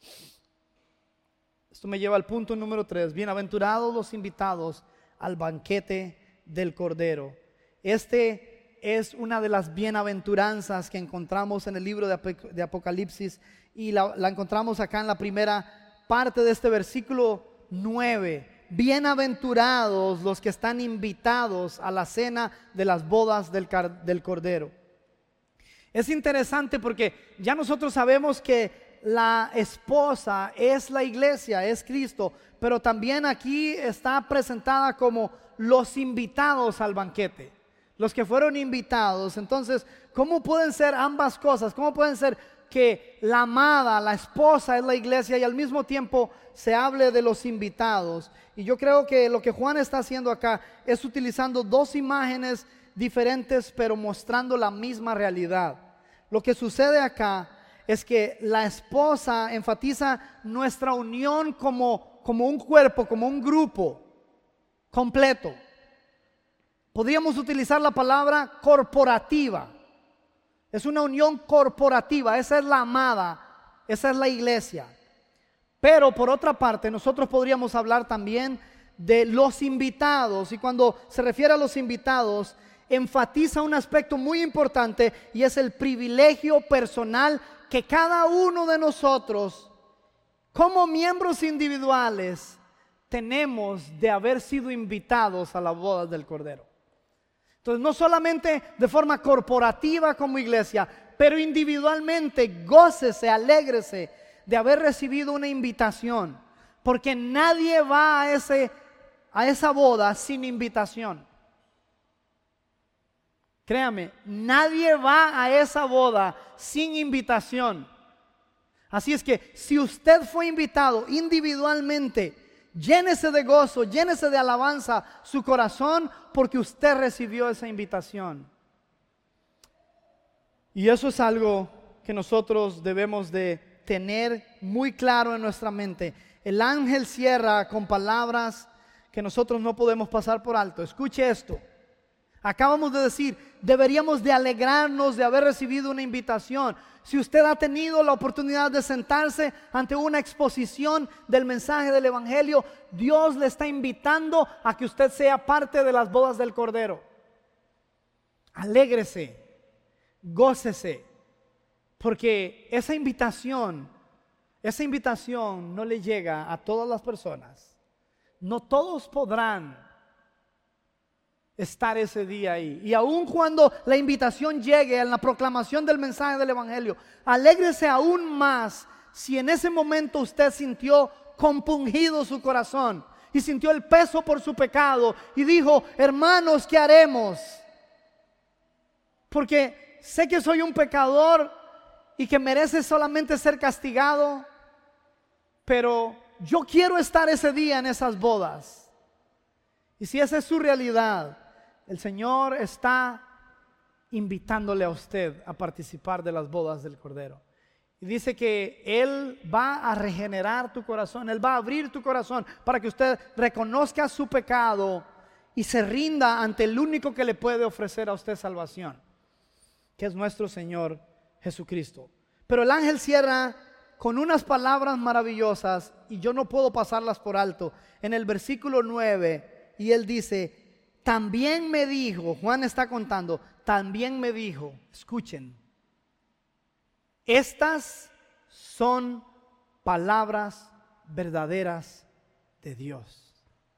Esto me lleva al punto número 3. Bienaventurados los invitados al banquete del Cordero. Este es una de las bienaventuranzas que encontramos en el libro de Apocalipsis, y la encontramos acá en la primera parte de este versículo 9. Bienaventurados los que están invitados a la cena de las bodas del Cordero. Es interesante porque ya nosotros sabemos que la esposa es la iglesia, es Cristo, pero también aquí está presentada como los invitados al banquete, los que fueron invitados. Entonces, ¿cómo pueden ser ambas cosas? ¿Cómo pueden ser que la amada, la esposa es la iglesia y al mismo tiempo se hable de los invitados? Y yo creo que lo que Juan está haciendo acá es utilizando dos imágenes diferentes pero mostrando la misma realidad. Lo que sucede acá es que la esposa enfatiza nuestra unión como un cuerpo, como un grupo completo. Podríamos utilizar la palabra corporativa. Es una unión corporativa. Esa es la amada, esa es la iglesia. Pero por otra parte, nosotros podríamos hablar también de los invitados. Y cuando se refiere a los invitados, enfatiza un aspecto muy importante, y es el privilegio personal que cada uno de nosotros, como miembros individuales, tenemos de haber sido invitados a la boda del Cordero. Entonces, no solamente de forma corporativa como iglesia, pero individualmente, gócese, alégrese de haber recibido una invitación, porque nadie va a esa boda sin invitación. Créame, nadie va a esa boda sin invitación. Así es que si usted fue invitado individualmente, llénese de gozo, llénese de alabanza su corazón, porque usted recibió esa invitación. Y eso es algo que nosotros debemos de tener muy claro en nuestra mente. El ángel cierra con palabras que nosotros no podemos pasar por alto. Escuche esto. Acabamos de decir, deberíamos de alegrarnos de haber recibido una invitación. Si usted ha tenido la oportunidad de sentarse ante una exposición del mensaje del Evangelio, Dios le está invitando a que usted sea parte de las bodas del Cordero. Alégrese, gócese, porque esa invitación no le llega a todas las personas. No todos podrán estar ese día ahí. Y aun cuando la invitación llegue en la proclamación del mensaje del Evangelio, alégrese aún más si en ese momento usted sintió compungido su corazón y sintió el peso por su pecado y dijo: hermanos, ¿qué haremos? Porque sé que soy un pecador y que merece solamente ser castigado, pero yo quiero estar ese día en esas bodas. Y si esa es su realidad, el Señor está invitándole a usted a participar de las bodas del Cordero. Y dice que Él va a regenerar tu corazón, Él va a abrir tu corazón para que usted reconozca su pecado y se rinda ante el único que le puede ofrecer a usted salvación, que es nuestro Señor Jesucristo. Pero el ángel cierra con unas palabras maravillosas y yo no puedo pasarlas por alto. En el versículo 9, y él dice: también me dijo, Juan está contando, también me dijo, escuchen, estas son palabras verdaderas de Dios.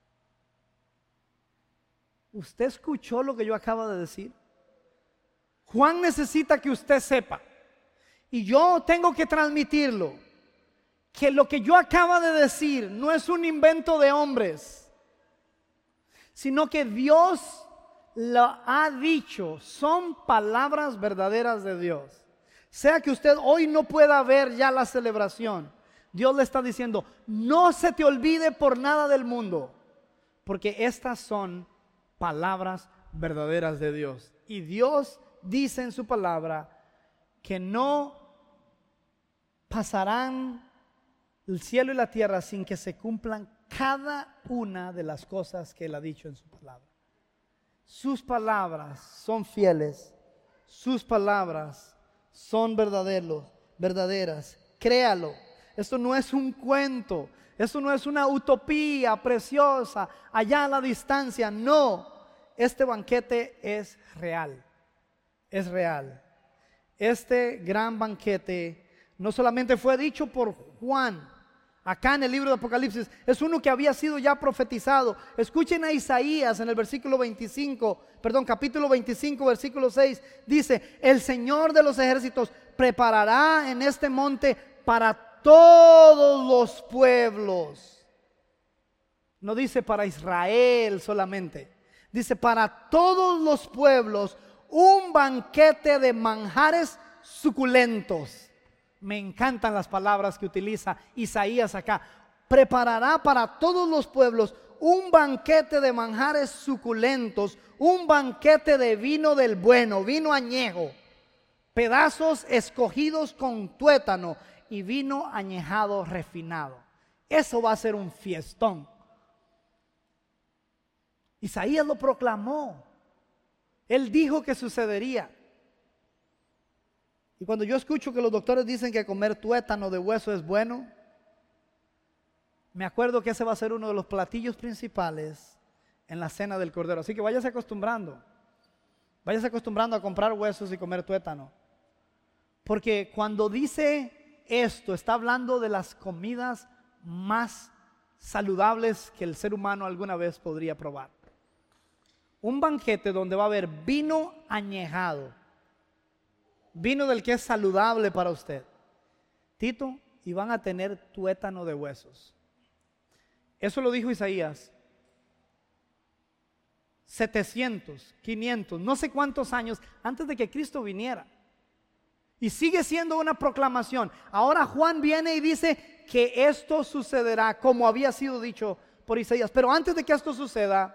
¿Usted escuchó lo que yo acabo de decir? Juan necesita que usted sepa, y yo tengo que transmitirlo, que lo que yo acabo de decir no es un invento de hombres, sino que Dios lo ha dicho, son palabras verdaderas de Dios. Sea que usted hoy no pueda ver ya la celebración, Dios le está diciendo: no se te olvide por nada del mundo, porque estas son palabras verdaderas de Dios. Y Dios dice en su palabra que no pasarán el cielo y la tierra sin que se cumplan cada una de las cosas que Él ha dicho en su palabra. Sus palabras son fieles, sus palabras son verdaderas. Créalo, esto no es un cuento, esto no es una utopía preciosa allá a la distancia. No, este banquete es real. Es real. Este gran banquete no solamente fue dicho por Juan acá en el libro de Apocalipsis, es uno que había sido ya profetizado. Escuchen a Isaías en el capítulo 25, versículo 6, dice: el Señor de los ejércitos preparará en este monte para todos los pueblos. No dice para Israel solamente, dice para todos los pueblos un banquete de manjares suculentos. Me encantan las palabras que utiliza Isaías acá. Preparará para todos los pueblos un banquete de manjares suculentos, un banquete de vino del bueno, vino añejo, pedazos escogidos con tuétano y vino añejado refinado. Eso va a ser un fiestón. Isaías lo proclamó. Él dijo que sucedería. Y cuando yo escucho que los doctores dicen que comer tuétano de hueso es bueno, me acuerdo que ese va a ser uno de los platillos principales en la cena del Cordero. Así que váyase acostumbrando a comprar huesos y comer tuétano. Porque cuando dice esto, está hablando de las comidas más saludables que el ser humano alguna vez podría probar. Un banquete donde va a haber vino añejado, vino del que es saludable para usted, Tito, y van a tener tuétano de huesos. Eso lo dijo Isaías 700, 500, no sé cuántos años antes de que Cristo viniera. Y sigue siendo una proclamación. Ahora Juan viene y dice que esto sucederá como había sido dicho por Isaías. Pero antes de que esto suceda,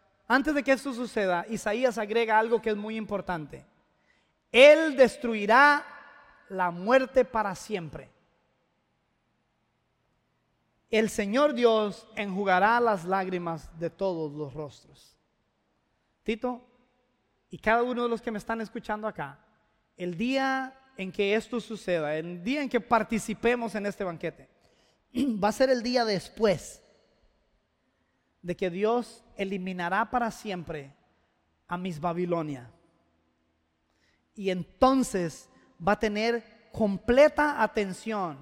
Isaías agrega algo que es muy importante. Él destruirá la muerte para siempre. El Señor Dios enjugará las lágrimas de todos los rostros. Tito, y cada uno de los que me están escuchando acá, el día en que esto suceda, el día en que participemos en este banquete, va a ser el día después de que Dios eliminará para siempre a Miss Babilonia. Y entonces va a tener completa atención.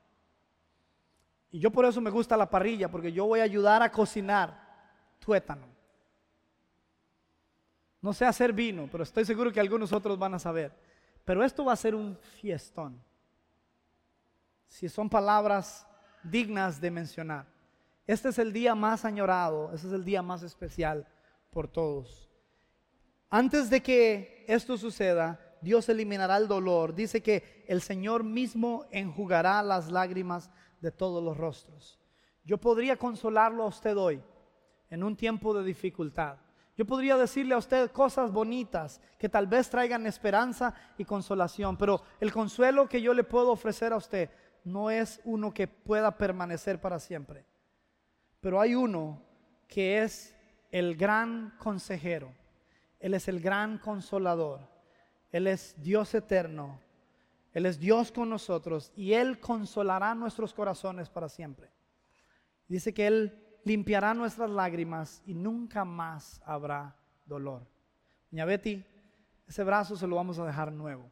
Y yo por eso me gusta la parrilla, porque yo voy a ayudar a cocinar tuétano. No sé hacer vino, pero estoy seguro que algunos otros van a saber. Pero esto va a ser un fiestón. Si son palabras dignas de mencionar. Este es el día más añorado, este es el día más especial por todos. Antes de que esto suceda, Dios eliminará el dolor. Dice que el Señor mismo enjugará las lágrimas de todos los rostros. Yo podría consolarlo a usted hoy en un tiempo de dificultad. Yo podría decirle a usted cosas bonitas que tal vez traigan esperanza y consolación, pero el consuelo que yo le puedo ofrecer a usted no es uno que pueda permanecer para siempre. Pero hay uno que es el gran consejero. Él es el gran consolador. Él es Dios eterno. Él es Dios con nosotros y Él consolará nuestros corazones para siempre. Dice que Él limpiará nuestras lágrimas y nunca más habrá dolor. Doña Betty, ese brazo se lo vamos a dejar nuevo.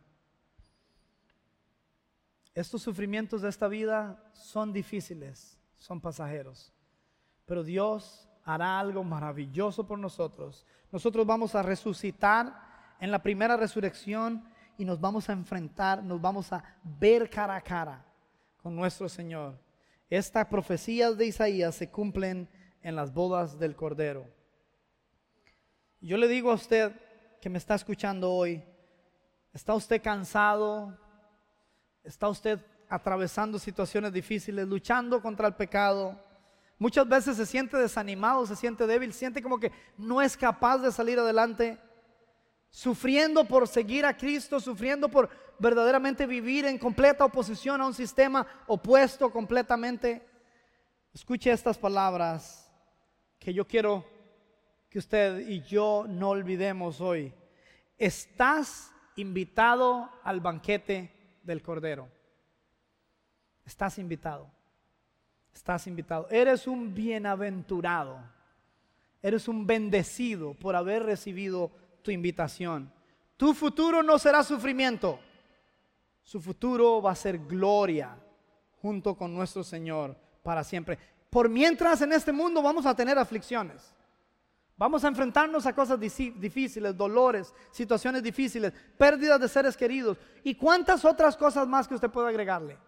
Estos sufrimientos de esta vida son difíciles, son pasajeros, pero Dios hará algo maravilloso por nosotros. Nosotros vamos a resucitar en la primera resurrección y nos vamos a enfrentar, nos vamos a ver cara a cara con nuestro Señor. Estas profecías de Isaías se cumplen en las bodas del Cordero. Yo le digo a usted que me está escuchando hoy, ¿está usted cansado? ¿Está usted atravesando situaciones difíciles, luchando contra el pecado? Muchas veces se siente desanimado, se siente débil, siente como que no es capaz de salir adelante, sufriendo por seguir a Cristo, sufriendo por verdaderamente vivir en completa oposición a un sistema opuesto completamente. Escuche estas palabras que yo quiero que usted y yo no olvidemos hoy. Estás invitado al banquete del Cordero. Estás invitado. Estás invitado. Eres un bienaventurado. Eres un bendecido por haber recibido tu invitación. Tu futuro no será sufrimiento. Su futuro va a ser gloria junto con nuestro Señor para siempre. Por mientras en este mundo vamos a tener aflicciones. Vamos a enfrentarnos a cosas difíciles, dolores, situaciones difíciles, pérdidas de seres queridos y cuántas otras cosas más que usted puede agregarle.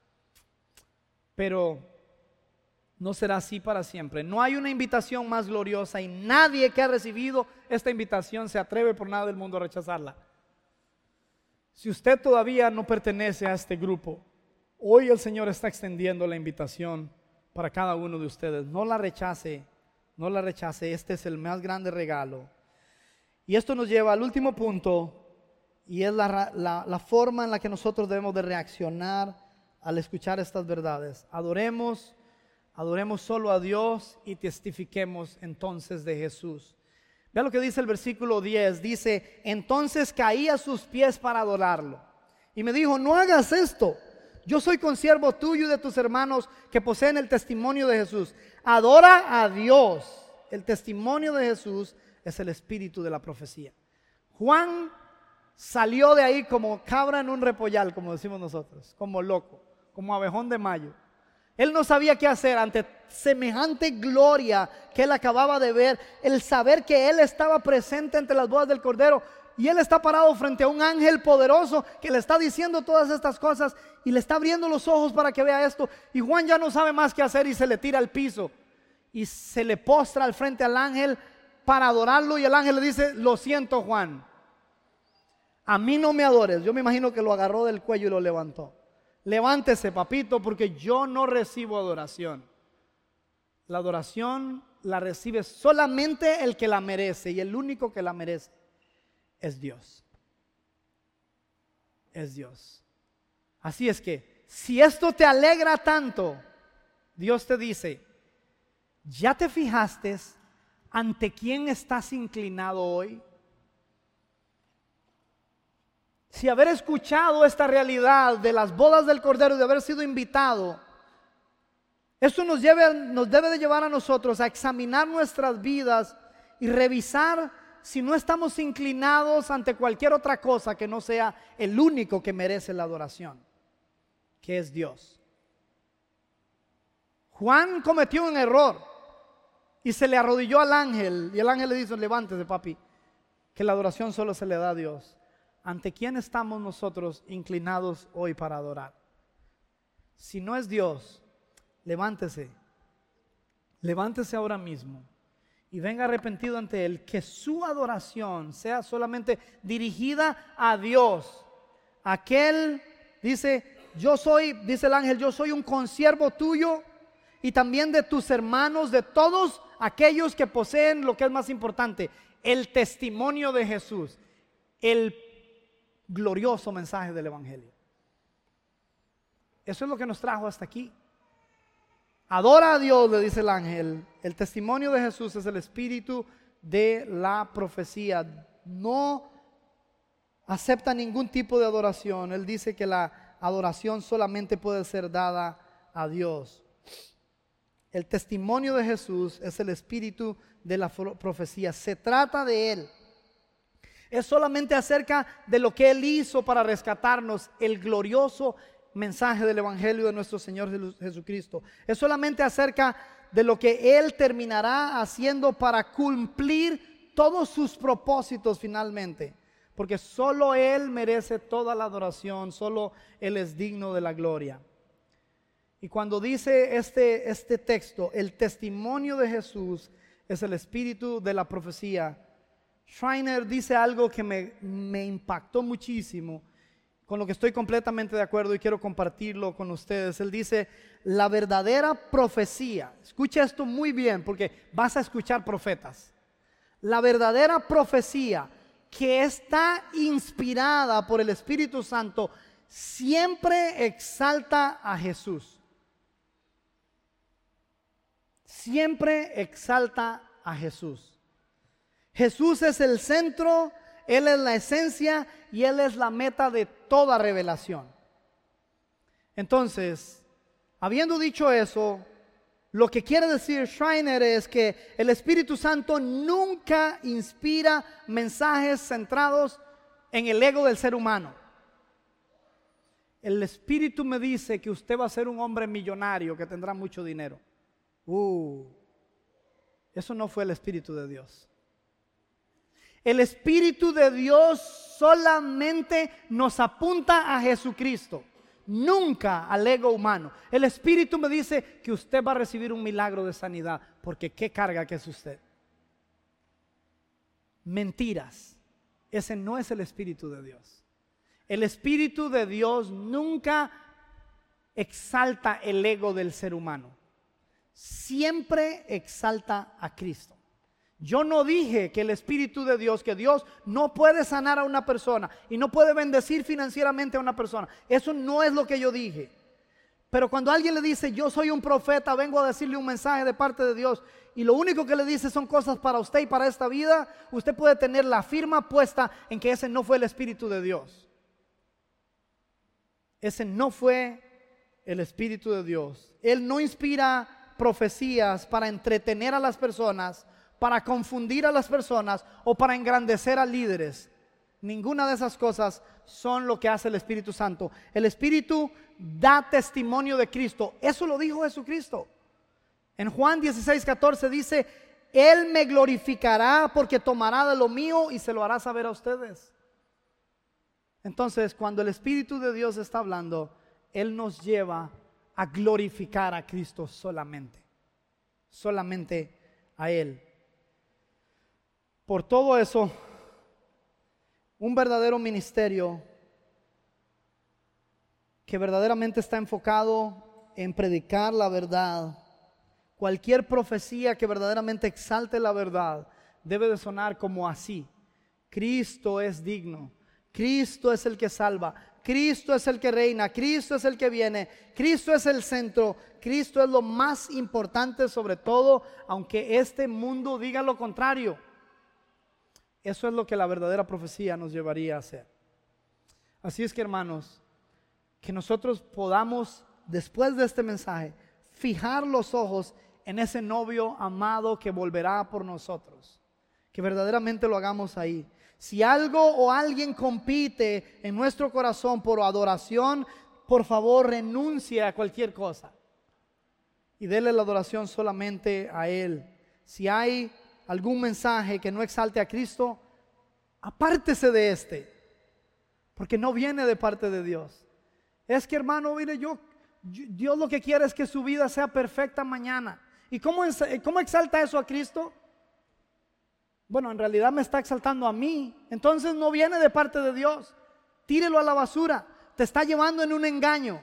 Pero no será así para siempre. No hay una invitación más gloriosa y nadie que ha recibido esta invitación se atreve por nada del mundo a rechazarla. Si usted todavía no pertenece a este grupo, hoy el Señor está extendiendo la invitación para cada uno de ustedes. No la rechace, no la rechace. Este es el más grande regalo. Y esto nos lleva al último punto, y es la forma en la que nosotros debemos de reaccionar al escuchar estas verdades. Adoremos solo a Dios y testifiquemos entonces de Jesús. Vea lo que dice el versículo 10. Dice: entonces caí a sus pies para adorarlo. Y me dijo: no hagas esto. Yo soy consiervo tuyo y de tus hermanos que poseen el testimonio de Jesús. Adora a Dios. El testimonio de Jesús es el espíritu de la profecía. Juan salió de ahí como cabra en un repollal, como decimos nosotros, como loco, como abejón de mayo. Él no sabía qué hacer ante semejante gloria que él acababa de ver, el saber que él estaba presente entre las bodas del Cordero y él está parado frente a un ángel poderoso que le está diciendo todas estas cosas y le está abriendo los ojos para que vea esto, y Juan ya no sabe más qué hacer y se le tira al piso y se le postra al frente al ángel para adorarlo, y el ángel le dice: lo siento, Juan, a mí no me adores. Yo me imagino que lo agarró del cuello y lo levantó. Levántese, papito, porque yo no recibo adoración. La adoración la recibe solamente el que la merece, y el único que la merece es Dios. Es Dios. Así es que, si esto te alegra tanto, Dios te dice: ¿ya te fijaste ante quién estás inclinado hoy? Si haber escuchado esta realidad de las bodas del Cordero y de haber sido invitado, esto nos debe de llevar a nosotros a examinar nuestras vidas y revisar si no estamos inclinados ante cualquier otra cosa que no sea el único que merece la adoración, que es Dios. Juan cometió un error y se le arrodilló al ángel, y el ángel le dijo: levántese, papi, que la adoración solo se le da a Dios. ¿Ante quién estamos nosotros inclinados hoy para adorar? Si no es Dios, levántese ahora mismo y venga arrepentido ante Él, que su adoración sea solamente dirigida a Dios. Aquel dice, dice el ángel, yo soy un consiervo tuyo y también de tus hermanos, de todos aquellos que poseen lo que es más importante, el testimonio de Jesús, el glorioso mensaje del evangelio. Eso es lo que nos trajo hasta aquí. Adora a Dios, le dice el ángel. El testimonio de Jesús es el espíritu de la profecía. No acepta ningún tipo de adoración. Él dice que la adoración solamente puede ser dada a Dios. El testimonio de Jesús es el espíritu de la profecía. Se trata de Él. Es solamente acerca de lo que Él hizo para rescatarnos, el glorioso mensaje del evangelio de nuestro Señor Jesucristo. Es solamente acerca de lo que Él terminará haciendo para cumplir todos sus propósitos finalmente. Porque solo Él merece toda la adoración, solo Él es digno de la gloria. Y cuando dice este texto, el testimonio de Jesús es el espíritu de la profecía, Schreiner dice algo que me impactó muchísimo, con lo que estoy completamente de acuerdo y quiero compartirlo con ustedes. Él dice, la verdadera profecía, escucha esto muy bien porque vas a escuchar profetas. La verdadera profecía que está inspirada por el Espíritu Santo siempre exalta a Jesús. Siempre exalta a Jesús. Jesús es el centro, Él es la esencia y Él es la meta de toda revelación. Entonces, habiendo dicho eso, lo que quiere decir Schreiner es que el Espíritu Santo nunca inspira mensajes centrados en el ego del ser humano. El Espíritu me dice que usted va a ser un hombre millonario que tendrá mucho dinero. Eso no fue el Espíritu de Dios. El Espíritu de Dios solamente nos apunta a Jesucristo, nunca al ego humano. El Espíritu me dice que usted va a recibir un milagro de sanidad, porque qué carga que es usted. Mentiras. Ese no es el Espíritu de Dios. El Espíritu de Dios nunca exalta el ego del ser humano. Siempre exalta a Cristo. Yo no dije que el Espíritu de Dios, que Dios no puede sanar a una persona y no puede bendecir financieramente a una persona. Eso no es lo que yo dije. Pero cuando alguien le dice, yo soy un profeta, vengo a decirle un mensaje de parte de Dios, y lo único que le dice son cosas para usted y para esta vida, usted puede tener la firma puesta en que ese no fue el Espíritu de Dios. Ese no fue el Espíritu de Dios. Él no inspira profecías para entretener a las personas, para confundir a las personas o para engrandecer a líderes. Ninguna de esas cosas son lo que hace el Espíritu Santo. El Espíritu da testimonio de Cristo. Eso lo dijo Jesucristo. En Juan 16:14 dice, Él me glorificará porque tomará de lo mío y se lo hará saber a ustedes. Entonces, cuando el Espíritu de Dios está hablando, Él nos lleva a glorificar a Cristo solamente a Él. Por todo eso, un verdadero ministerio que verdaderamente está enfocado en predicar la verdad, cualquier profecía que verdaderamente exalte la verdad, debe de sonar como así: Cristo es digno, Cristo es el que salva, Cristo es el que reina, Cristo es el que viene, Cristo es el centro, Cristo es lo más importante sobre todo, aunque este mundo diga lo contrario. Eso es lo que la verdadera profecía nos llevaría a hacer. Así es que, hermanos, que nosotros podamos, después de este mensaje, fijar los ojos en ese novio amado que volverá por nosotros. Que verdaderamente lo hagamos ahí. Si algo o alguien compite en nuestro corazón por adoración, por favor renuncie a cualquier cosa y dele la adoración solamente a Él. Si hay algún mensaje que no exalte a Cristo, Apártese de este, porque no viene de parte de Dios. Es que, hermano, mire, Dios lo que quiere es que su vida sea perfecta mañana. ¿Y cómo exalta eso a Cristo? Bueno, en realidad me está exaltando a mí. Entonces no viene de parte de Dios. Tírelo a la basura. Te está llevando en un engaño.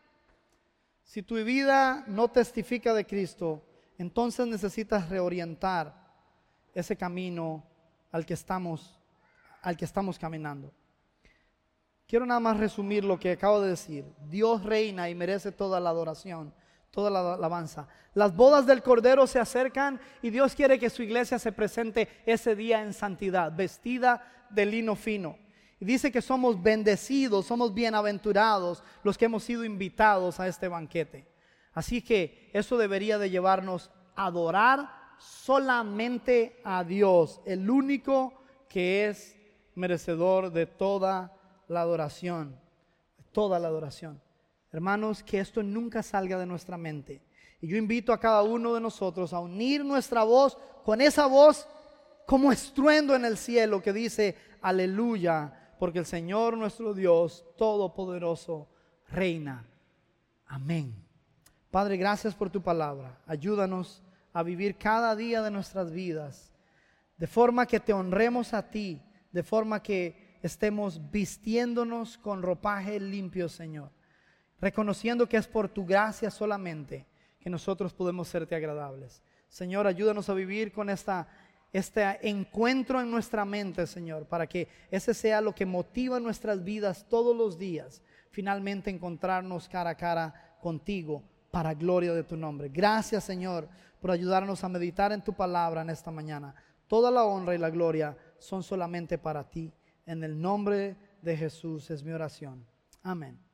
Si tu vida no testifica de Cristo, entonces necesitas reorientar ese camino al que estamos caminando. Quiero nada más resumir lo que acabo de decir. Dios reina y merece toda la adoración, toda la alabanza. Las bodas del Cordero se acercan y Dios quiere que su iglesia se presente ese día en santidad, vestida de lino fino. Y dice que somos bendecidos, somos bienaventurados los que hemos sido invitados a este banquete. Así que eso debería de llevarnos a adorar solamente a Dios, el único que es merecedor de toda la adoración, toda la adoración. Hermanos, que esto nunca salga de nuestra mente. Y yo invito a cada uno de nosotros a unir nuestra voz con esa voz como estruendo en el cielo que dice aleluya, porque el Señor nuestro Dios todopoderoso reina. Amén. Padre, gracias por tu palabra. Ayúdanos a vivir cada día de nuestras vidas de forma que te honremos a ti, de forma que estemos vistiéndonos con ropaje limpio, Señor, reconociendo que es por tu gracia solamente que nosotros podemos serte agradables. Señor, ayúdanos a vivir con este encuentro en nuestra mente, Señor, para que ese sea lo que motiva nuestras vidas todos los días, finalmente encontrarnos cara a cara contigo para gloria de tu nombre. Gracias, Señor, por ayudarnos a meditar en tu palabra en esta mañana. Toda la honra y la gloria son solamente para ti. En el nombre de Jesús es mi oración. Amén.